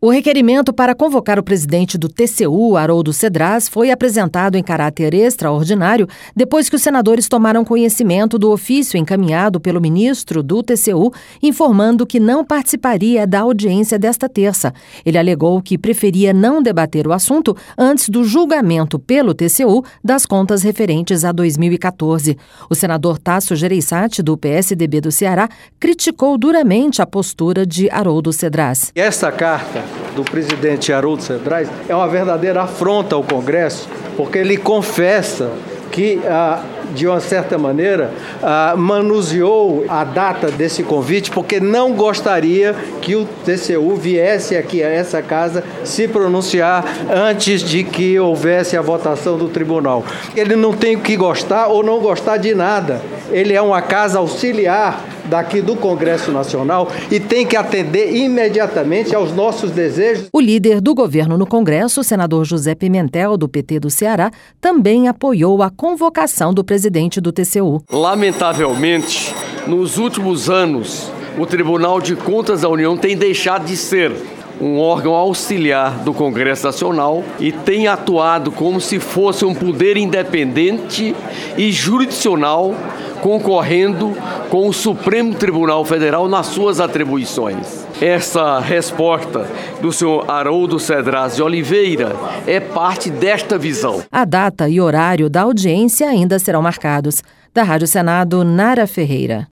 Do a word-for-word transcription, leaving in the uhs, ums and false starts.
O requerimento para convocar o presidente do T C U, Haroldo Cedras, foi apresentado em caráter extraordinário depois que os senadores tomaram conhecimento do ofício encaminhado pelo ministro do T C U, informando que não participaria da audiência desta terça. Ele alegou que preferia não debater o assunto antes do julgamento pelo T C U das contas referentes a dois mil e quatorze. O senador Tasso Gereissati, do P S D B do Ceará, criticou duramente a postura de Haroldo Cedras. Essa carta do presidente Haroldo Cedras é uma verdadeira afronta ao Congresso, porque ele confessa que, ah, de uma certa maneira, ah, manuseou a data desse convite porque não gostaria que o T C U viesse aqui a essa casa se pronunciar antes de que houvesse a votação do tribunal. Ele não tem que gostar ou não gostar de nada. Ele é uma casa auxiliar daqui do Congresso Nacional e tem que atender imediatamente aos nossos desejos. O líder do governo no Congresso, o senador José Pimentel, do P T do Ceará, também apoiou a convocação do presidente do T C U. Lamentavelmente, nos últimos anos, o Tribunal de Contas da União tem deixado de ser um órgão auxiliar do Congresso Nacional e tem atuado como se fosse um poder independente e jurisdicional concorrendo com o Supremo Tribunal Federal nas suas atribuições. Essa resposta do senhor Haroldo Cedras de Oliveira é parte desta visão. A data e horário da audiência ainda serão marcados. Da Rádio Senado, Nara Ferreira.